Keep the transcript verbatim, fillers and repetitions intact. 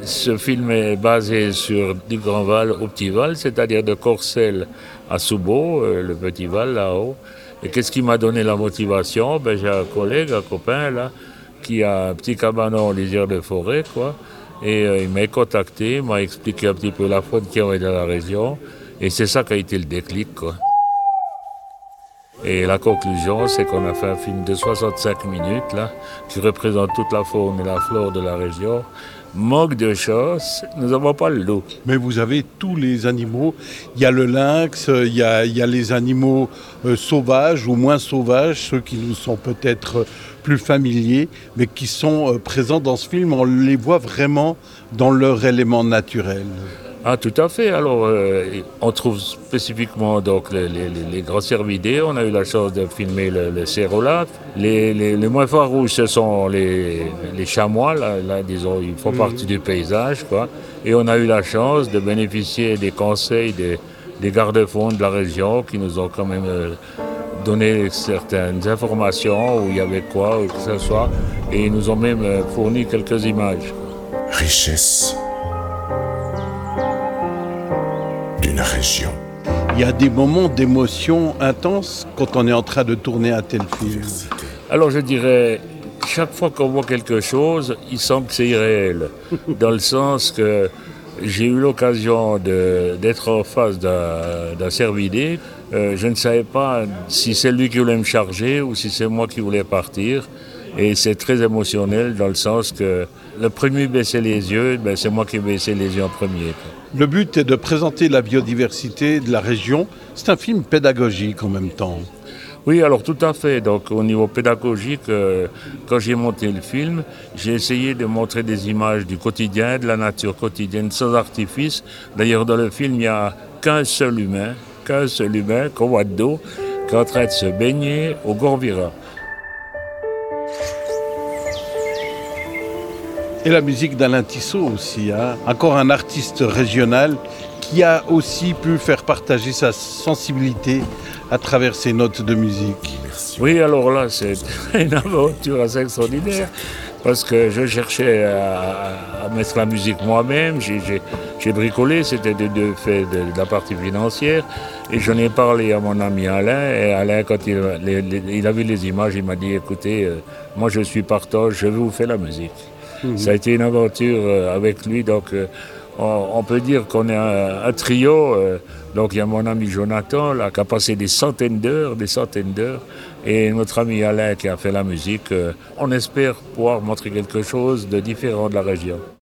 Ce film est basé sur du Grand Val au Petit Val, c'est-à-dire de Corcelles à Soubeau, euh, le Petit Val là-haut. Et qu'est-ce qui m'a donné la motivation? Ben, j'ai un collègue, un copain là, qui a un petit cabanon en lisière de forêt, quoi. Et euh, il m'a contacté, il m'a expliqué un petit peu la faune qu'il y avait dans la région. Et c'est ça qui a été le déclic, quoi. Et la conclusion, c'est qu'on a fait un film de soixante-cinq minutes, là, qui représente toute la faune et la flore de la région. Manque de chance, nous n'avons pas le loup. Mais vous avez tous les animaux. Il y a le lynx, il y a, il y a les animaux euh, sauvages ou moins sauvages, ceux qui nous sont peut-être plus familiers, mais qui sont euh, présents dans ce film. On les voit vraiment dans leur élément naturel. Ah, tout à fait. Alors, euh, on trouve spécifiquement donc, les, les, les grands cervidés. On a eu la chance de filmer le, le cérolat. Les, les, les moins farouches, ce sont les, les chamois. Là, là, disons, ils font mmh. partie du paysage, quoi. Et on a eu la chance de bénéficier des conseils des, des gardes-fous de la région qui nous ont quand même euh, donné certaines informations où il y avait quoi, ou que ce soit. Et ils nous ont même euh, fourni quelques images. Richesse d'une région. Il y a des moments d'émotion intense quand on est en train de tourner un tel film. Alors je dirais, chaque fois qu'on voit quelque chose, il semble que c'est irréel. Dans le sens que j'ai eu l'occasion de, d'être en face d'un, d'un cervidé. Euh, je ne savais pas si c'est lui qui voulait me charger ou si c'est moi qui voulais partir. Et c'est très émotionnel dans le sens que le premier baisser les yeux, ben c'est moi qui ai baissé les yeux en premier. Le but est de présenter la biodiversité de la région. C'est un film pédagogique en même temps. Oui, alors tout à fait. Donc au niveau pédagogique, euh, quand j'ai monté le film, j'ai essayé de montrer des images du quotidien, de la nature quotidienne, sans artifice. D'ailleurs, dans le film, il n'y a qu'un seul humain, qu'un seul humain, qu'on d'eau, qui est en train de se baigner au Gorvira. Et la musique d'Alain Tissot aussi, hein. Encore un artiste régional qui a aussi pu faire partager sa sensibilité à travers ses notes de musique. Oui, alors là, c'est une aventure assez extraordinaire parce que je cherchais à, à mettre la musique moi-même, j'ai, j'ai, j'ai bricolé, c'était de deux faits de, de la partie financière et j'en ai parlé à mon ami Alain et Alain, quand il, les, les, il a vu les images, il m'a dit, écoutez, euh, moi je suis partant, je vais vous faire la musique. Mmh. Ça a été une aventure euh, avec lui, donc euh, on, on peut dire qu'on est un, un trio. Euh, donc il y a mon ami Jonathan là, qui a passé des centaines d'heures, des centaines d'heures, et notre ami Alain qui a fait la musique. Euh, on espère pouvoir montrer quelque chose de différent de la région.